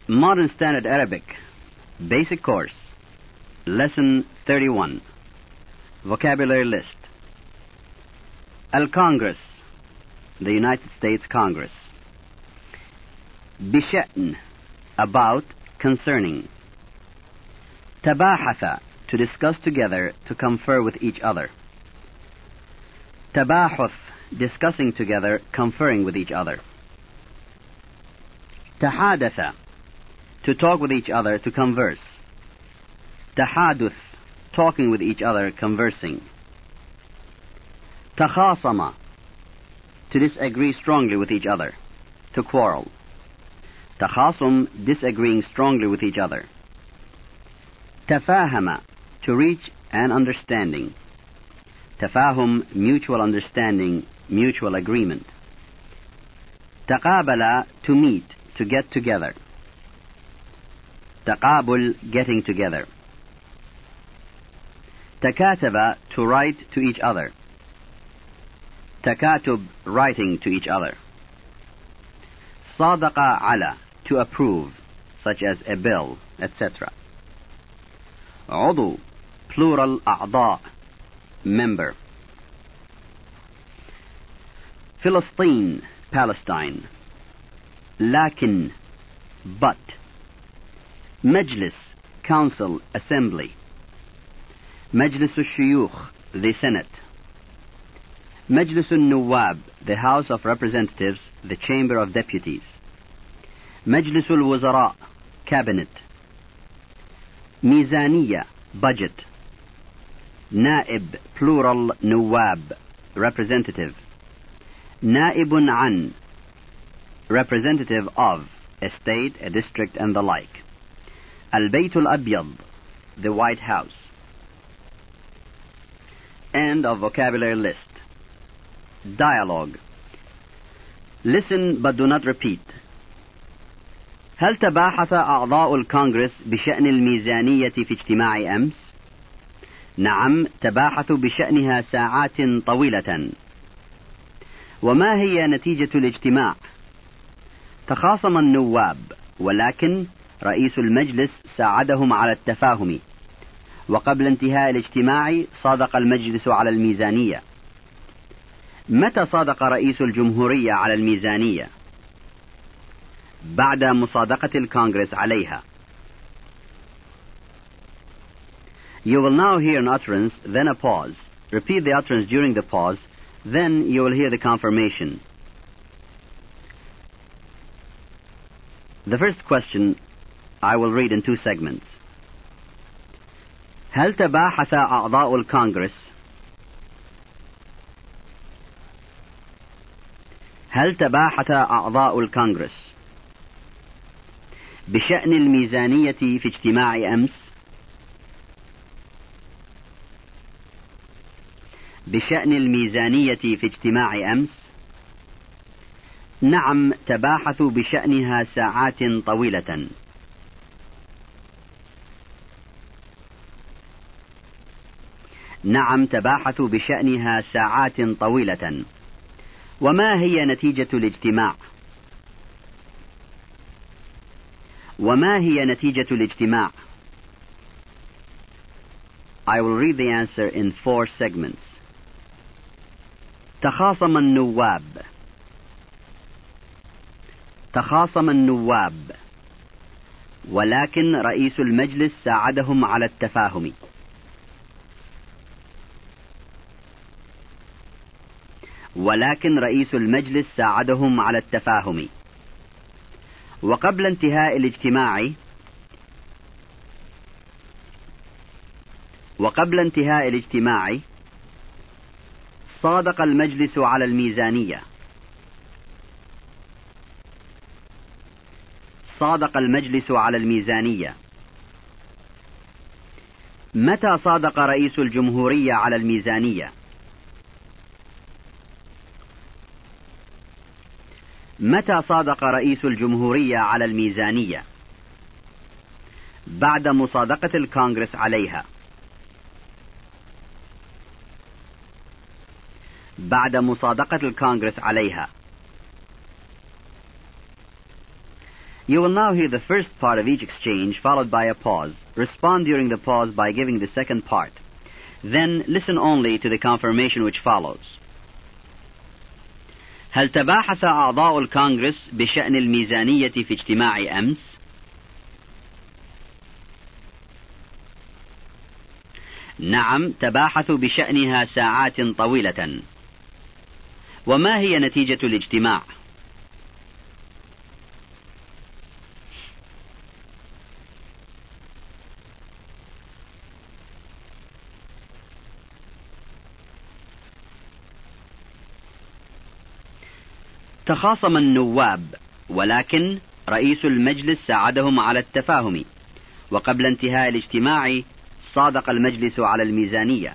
Modern Standard Arabic, Basic Course, Lesson 31, Vocabulary List. Al-Congress, the United States Congress. بشأن, about, concerning. تباحث, to discuss together, to confer with each other. تباحث, discussing together, conferring with each other. تحادث, to talk with each other, to converse. تحادث, talking with each other, conversing. تخاصم, to disagree strongly with each other, to quarrel. تخاصم, disagreeing strongly with each other. تفاهم, to reach an understanding. تفاهم, mutual understanding, mutual agreement. تقابل, to meet, to get together. تقابل, getting together. تكاتب, to write to each other. تكاتب, writing to each other. صادق على, to approve, such as a bill, etc. عضو, plural أعضاء, member. فلسطين, Palestine. لكن, but. مجلس, council, assembly. مجلس الشيوخ, the Senate. مجلس النواب, the House of Representatives, the Chamber of Deputies. مجلس الوزراء, cabinet. ميزانية, budget. نائب, plural نواب, representative. نائب عن, representative of, a state, a district, and the like. البيت الأبيض, the White House. End of vocabulary list. Dialogue. Listen but do not repeat. هل تباحث أعضاء الكونغرس بشأن الميزانية في اجتماع أمس؟ نعم، تباحثوا بشأنها ساعات طويلة. وما هي نتيجة الاجتماع؟ تخاصم النواب، ولكن رئيس المجلس ساعدهم على التفاهم، وقبل انتهاء الاجتماع صادق المجلس على الميزانية. متى صادق رئيس الجمهورية على الميزانية؟ بعد مصادقة الكونغرس عليها. You will now hear an utterance, then a pause. Repeat the utterance during the pause, then you will hear the confirmation. The first question I will read in two segments. هل تباحث أعضاء الكونغرس؟ هل تباحث أعضاء الكونغرس بشأن الميزانية في اجتماع أمس؟ بشأن الميزانية في اجتماع أمس؟ نعم، تباحثوا بشأنها ساعات طويلة. نعم، تباحثوا بشأنها ساعات طويلة. وما هي نتيجة الاجتماع؟ وما هي نتيجة الاجتماع؟ I will read the answer in 4 segments. تخاصم النواب. تخاصم النواب، ولكن رئيس المجلس ساعدهم على التفاهم. ولكن رئيس المجلس ساعدهم على التفاهم. وقبل انتهاء الاجتماع وقبل انتهاء الاجتماع صادق المجلس على الميزانية. صادق المجلس على الميزانية. متى صادق رئيس الجمهورية على الميزانية؟ متى صادق رئيس الجمهورية على الميزانية؟ بعد مصادقة الكونغرس عليها. بعد مصادقة الكونغرس عليها. You will now hear the first part of each exchange followed by a pause. Respond during the pause by giving the second part. Then listen only to the confirmation which follows. هل تباحث أعضاء الكونغرس بشأن الميزانية في اجتماع أمس؟ نعم، تباحثوا بشأنها ساعات طويلة. وما هي نتيجة الاجتماع؟ تخاصم النواب، ولكن رئيس المجلس ساعدهم على التفاهم، وقبل انتهاء الاجتماع صادق المجلس على الميزانية.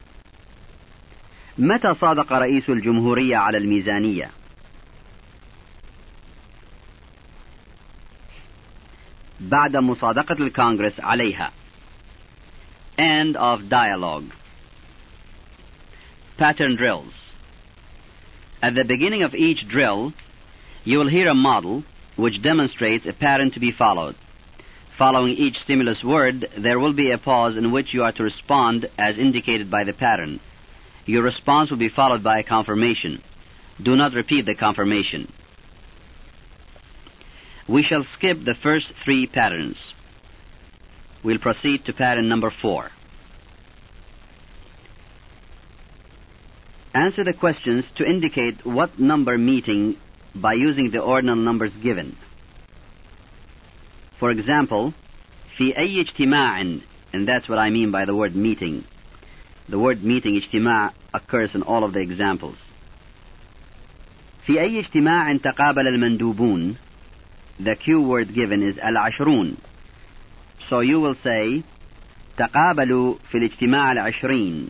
متى صادق رئيس الجمهورية على الميزانية؟ بعد مصادقة الكونغرس عليها. End of dialogue. Pattern drills. At the beginning of each drill, you will hear a model which demonstrates a pattern to be followed. Following each stimulus word, there will be a pause in which you are to respond as indicated by the pattern. Your response will be followed by a confirmation. Do not repeat the confirmation. We shall skip the first 3 patterns. We'll proceed to pattern number 4. Answer the questions to indicate what number meeting by using the ordinal numbers given. For example, في أي اجتماع, and that's what I mean by the word meeting. The word meeting, اجتماع, occurs in all of the examples. في أي اجتماع تقابل المندوبون, the cue word given is العشرون. So you will say تقابلوا في الاجتماع العشرين.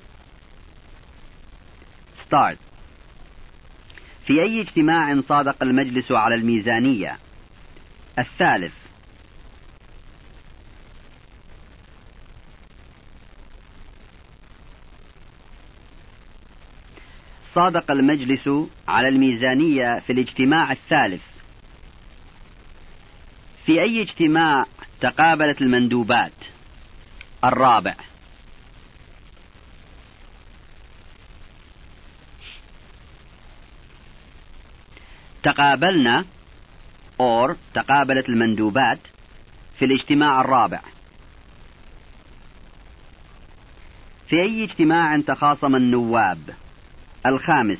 Start. في أي اجتماع صادق المجلس على الميزانية؟ الثالث. صادق المجلس على الميزانية في الاجتماع الثالث. في أي اجتماع تقابلت المندوبات؟ الرابع. تقابلنا or تقابلت المندوبات في الاجتماع الرابع. في أي اجتماع تخاصم النواب؟ الخامس.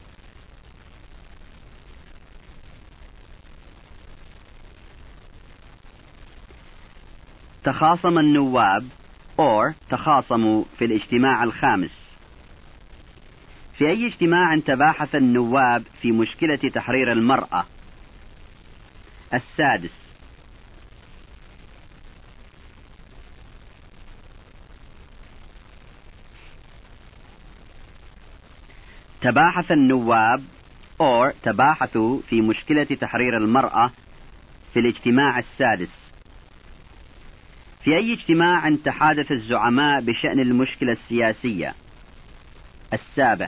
تخاصم النواب or تخاصموا في الاجتماع الخامس. في أي اجتماع تباحث النواب في مشكلة تحرير المرأة؟ السادس. تباحث النواب or تباحثوا في مشكلة تحرير المرأة في الاجتماع السادس. في أي اجتماع تحادث الزعماء بشأن المشكلة السياسية؟ السابع.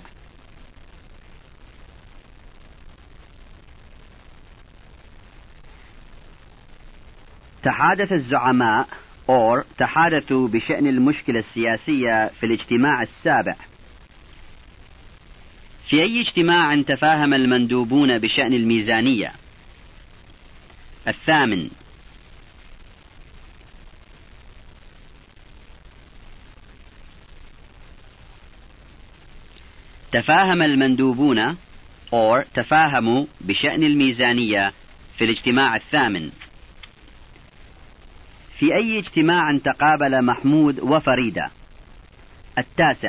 تحادث الزعماء or تحادثوا بشأن المشكلة السياسية في الاجتماع السابع. في أي اجتماع تفاهم المندوبون بشأن الميزانية؟ الثامن. تفاهم المندوبون or تفاهموا بشأن الميزانية في الاجتماع الثامن. في أي اجتماع تقابل محمود وفريدة؟ التاسع.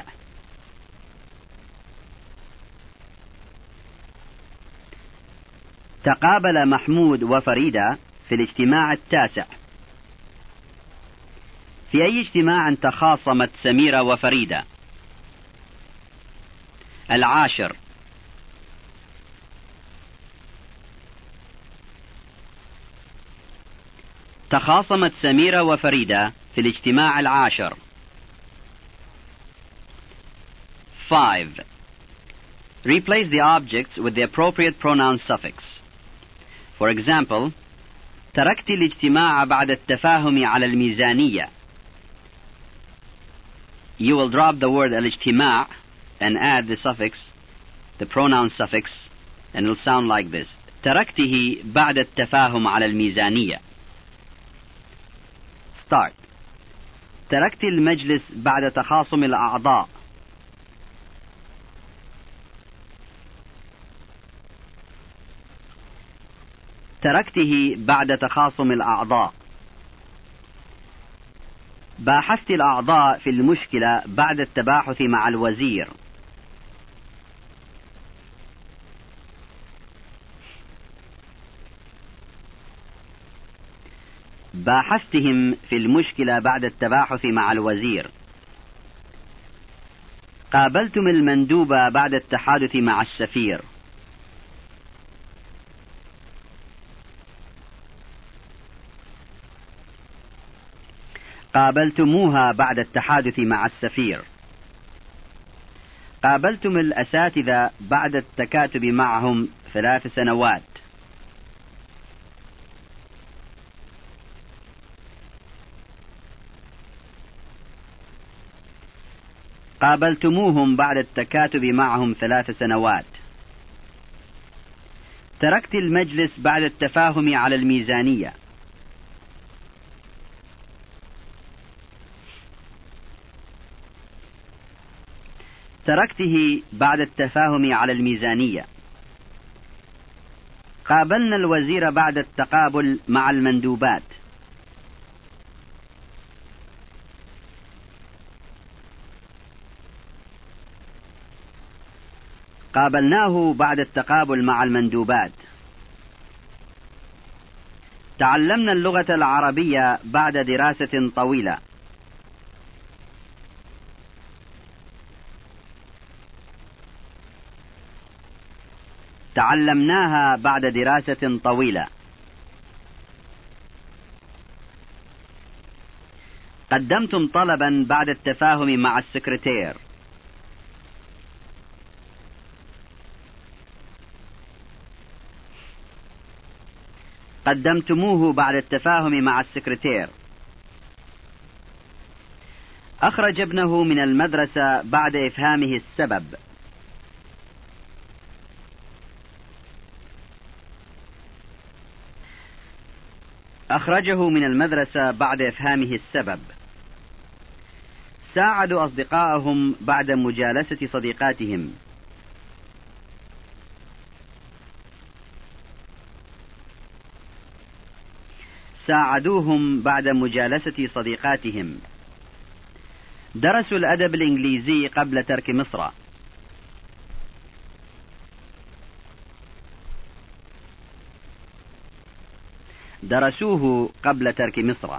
تقابل محمود وفريدة في الاجتماع التاسع. في أي اجتماع تخاصمت سميرة وفريدة؟ العاشر. تخاصمت سميرة وفريدة في الاجتماع العاشر. 5. Replace the objects with the appropriate pronoun suffix. For example, تركت الاجتماع بعد التفاهم على الميزانية. You will drop the word الاجتماع and add the suffix, the pronoun suffix, and it will sound like this. تركته بعد التفاهم على الميزانية. Start. تركت المجلس بعد تخاصم الأعضاء. تركته بعد تخاصم الأعضاء. باحثت الأعضاء في المشكلة بعد التباحث مع الوزير. باحثتهم في المشكلة بعد التباحث مع الوزير. قابلتم المندوب بعد التحادث مع السفير. قابلتموها بعد التحادث مع السفير. قابلتم الأساتذة بعد التكاتب معهم 3 سنوات. قابلتموهم بعد التكاتب معهم 3 سنوات. تركت المجلس بعد التفاهم على الميزانية. تركته بعد التفاهم على الميزانية. قابلنا الوزير بعد التقابل مع المندوبات. قابلناه بعد التقابل مع المندوبات. تعلمنا اللغة العربية بعد دراسة طويلة. تعلمناها بعد دراسة طويلة. قدمتم طلبا بعد التفاهم مع السكرتير. قدمتموه بعد التفاهم مع السكرتير. أخرج ابنه من المدرسة بعد إفهامه السبب. أخرجه من المدرسة بعد إفهامه السبب. ساعدوا أصدقائهم بعد مجالسة صديقاتهم. ساعدوهم بعد مجالسة صديقاتهم. درسوا الأدب الإنجليزي قبل ترك مصر. درسوه قبل ترك مصر.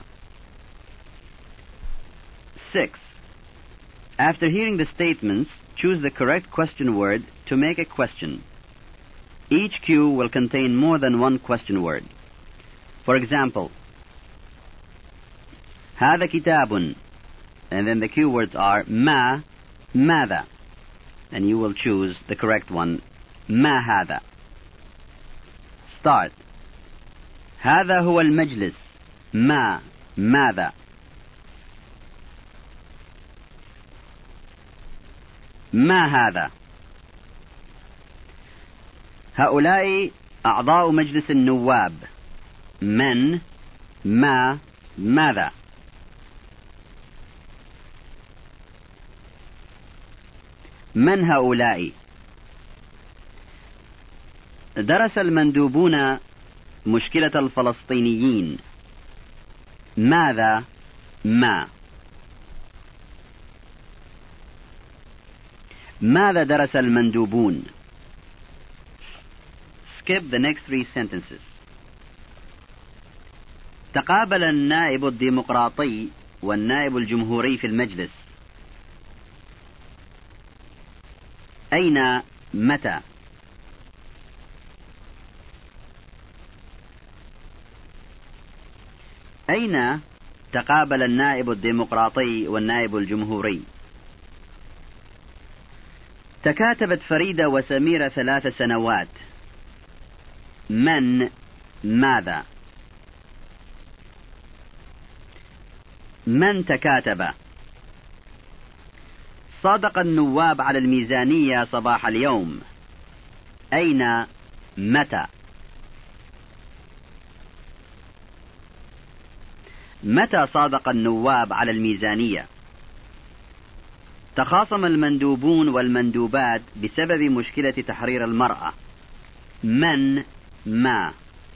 6. After hearing the statements, choose the correct question word to make a question. Each cue will contain more than one question word. For example, هذا كتاب, and then the cue words are ما, ماذا, and you will choose the correct one, ما هذا. Start. هذا هو المجلس. ما, ماذا. ما هذا. هؤلاء أعضاء مجلس النواب. من, ما, ماذا. من هؤلاء؟ درس المندوبون مشكلة الفلسطينيين. ماذا، ما. ماذا درس المندوبون؟ Skip the next 3 sentences. تقابل النائب الديمقراطي والنائب الجمهوري في المجلس. أين، متى. أين تقابل النائب الديمقراطي والنائب الجمهوري؟ تكاتبت فريدة وسميرة 3 سنوات. من، ماذا. من تكاتب. صادق النواب على الميزانية صباح اليوم. أين؟ متى؟ متى صادق النواب على الميزانية؟ تخاصم المندوبون والمندوبات بسبب مشكلة تحرير المرأة. من؟ ما؟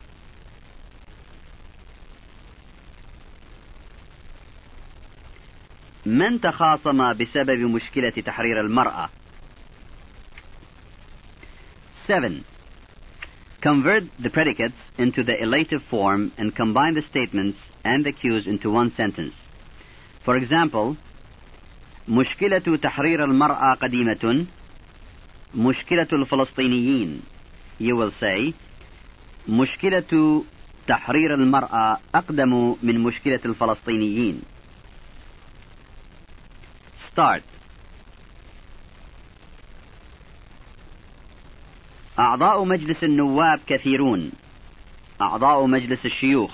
من تخاصم بسبب مشكلة تحرير المرأة؟ 7. Convert the predicates into the elative form and combine the statements and the cues into one sentence. For example, مشكلة تحرير المرأة قديمة. مشكلة الفلسطينيين. You will say, مشكلة تحرير المرأة أقدم من مشكلة الفلسطينيين. Start. أعضاء مجلس النواب كثيرون. أعضاء مجلس الشيوخ.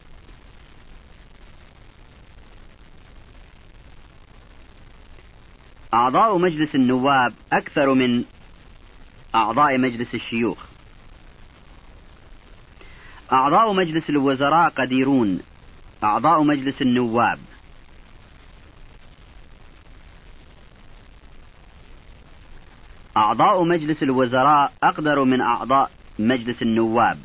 أعضاء مجلس النواب أكثر من أعضاء مجلس الشيوخ. أعضاء مجلس الوزراء قديرون. أعضاء مجلس النواب. أعضاء مجلس الوزراء أقدر من أعضاء مجلس النواب.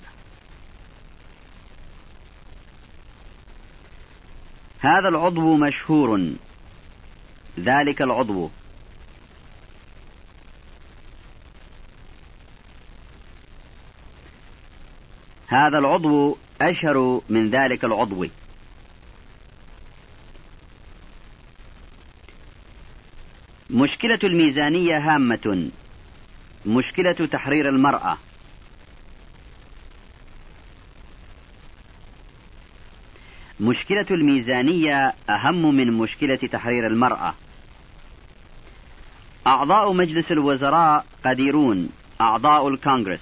هذا العضو مشهور. ذلك العضو. هذا العضو أشهر من ذلك العضو. مشكلة الميزانية هامة. مشكلة تحرير المرأة. مشكلة الميزانية أهم من مشكلة تحرير المرأة. أعضاء مجلس الوزراء قديرون. أعضاء الكونغرس.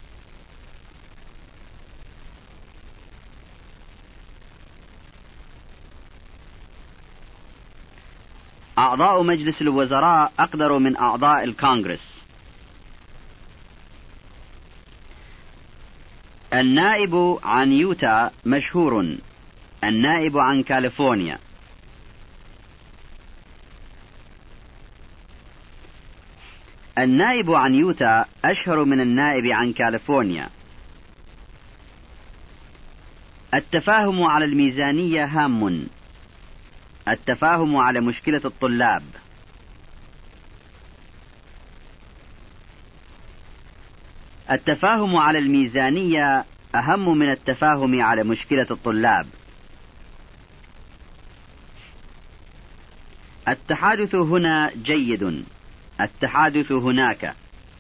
أعضاء مجلس الوزراء أقدر من أعضاء الكونغرس. النائب عن يوتا مشهور. النائب عن كاليفورنيا. النائب عن يوتا أشهر من النائب عن كاليفورنيا. التفاهم على الميزانية هام. التفاهم على مشكلة الطلاب. التفاهم على الميزانية أهم من التفاهم على مشكلة الطلاب. التحادث هنا جيد. التحادث هناك.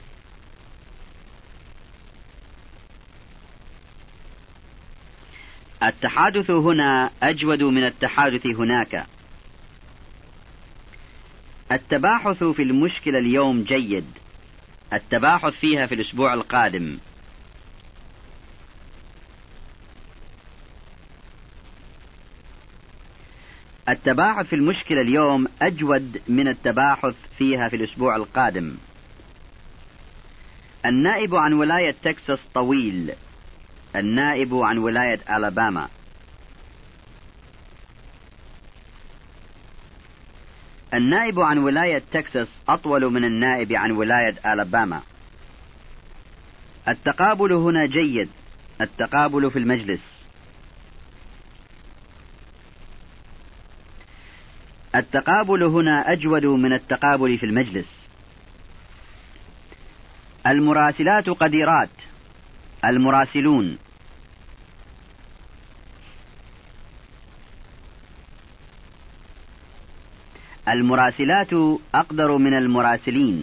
التحادث هنا أجود من التحادث هناك. التباحث في المشكلة اليوم جيد. التباحث فيها في الأسبوع القادم. التباحث في المشكلة اليوم أجود من التباحث فيها في الأسبوع القادم. النائب عن ولاية تكساس طويل. النائب عن ولاية ألاباما. النائب عن ولاية تكساس أطول من النائب عن ولاية ألاباما. التقابل هنا جيد. التقابل في المجلس. التقابل هنا أجود من التقابل في المجلس. المراسلات قديرات. المراسلون. المراسلات أقدر من المراسلين.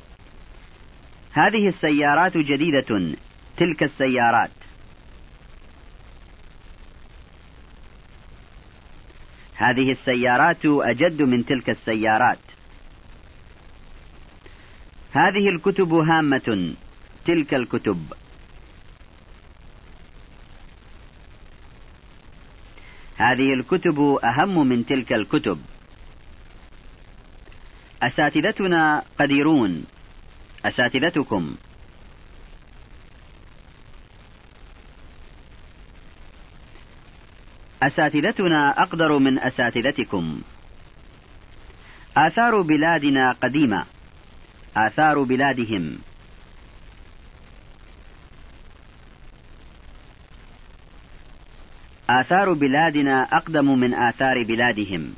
هذه السيارات جديدة. تلك السيارات. هذه السيارات أجد من تلك السيارات. هذه الكتب هامة. تلك الكتب. هذه الكتب أهم من تلك الكتب. أساتذتنا قديرون. أساتذتكم. أساتذتنا أقدر من أساتذتكم. آثار بلادنا قديمة. آثار بلادهم. آثار بلادنا أقدم من آثار بلادهم.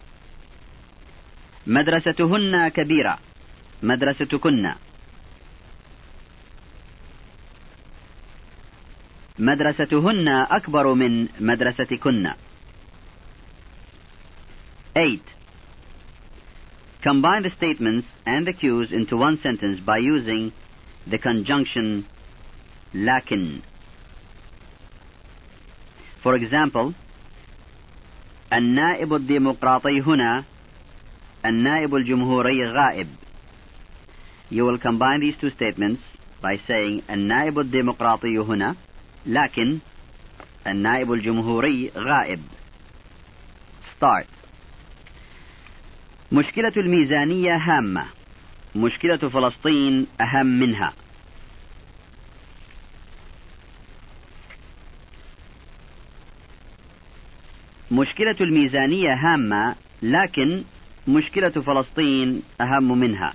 مدرستهن كبيرة. مدرستكن. مدرستهن أكبر من مدرستكن. 8. Combine the statements and the cues into one sentence by using the conjunction لكن. For example, النائب الديمقراطي هنا. النائب الجمهوري غائب. You will combine these two statements by saying النائب الديمقراطي هنا لكن النائب الجمهوري غائب. Start. مشكلة الميزانية هامة. مشكلة فلسطين أهم منها. مشكلة الميزانية هامة لكن مشكلة فلسطين أهم منها.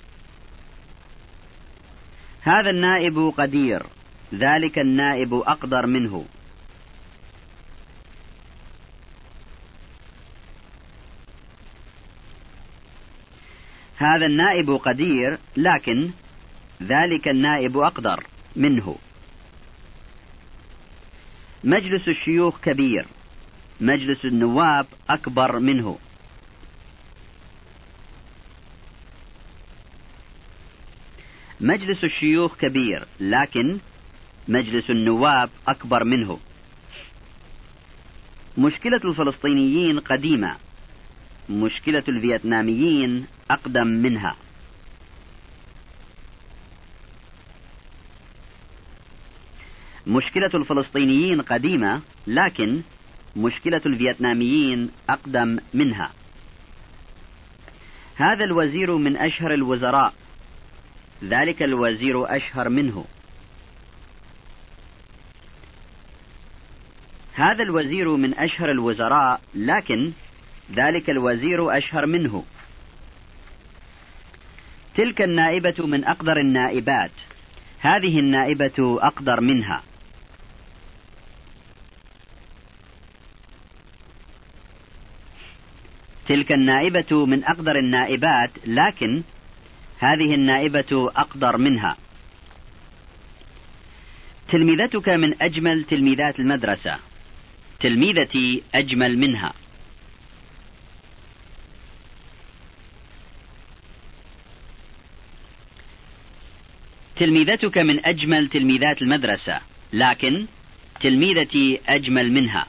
هذا النائب قدير. ذلك النائب أقدر منه. هذا النائب قدير لكن ذلك النائب أقدر منه. مجلس الشيوخ كبير. مجلس النواب أكبر منه. مجلس الشيوخ كبير لكن مجلس النواب أكبر منه. مشكلة الفلسطينيين قديمة. مشكلة الفيتناميين أقدم منها. مشكلة الفلسطينيين قديمة لكن مشكلة الفيتناميين أقدم منها. هذا الوزير من أشهر الوزراء. ذلك الوزير أشهر منه. هذا الوزير من أشهر الوزراء لكن ذلك الوزير أشهر منه. تلك النائبة من أقدر النائبات. هذه النائبة أقدر منها. تلك النائبة من أقدر النائبات لكن هذه النائبة أقدر منها. تلميذتك من أجمل تلميذات المدرسة. تلميذتي أجمل منها. تلميذتك من أجمل تلميذات المدرسة لكن تلميذتي أجمل منها.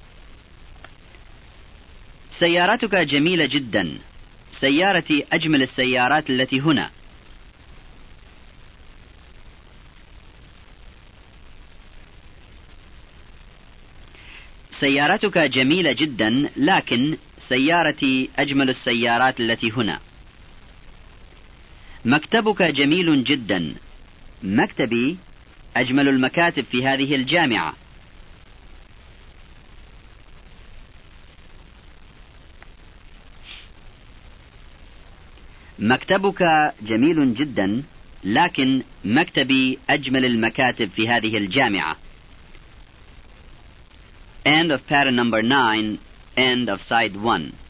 سيارتك جميلة جدا. سيارتي أجمل السيارات التي هنا. سيارتك جميلة جدا لكن سيارتي أجمل السيارات التي هنا. مكتبك جميل جدا. مكتبي أجمل المكاتب في هذه الجامعة. مكتبك جميل جدا لكن مكتبي أجمل المكاتب في هذه الجامعة. End of pattern number 9. End of side 1.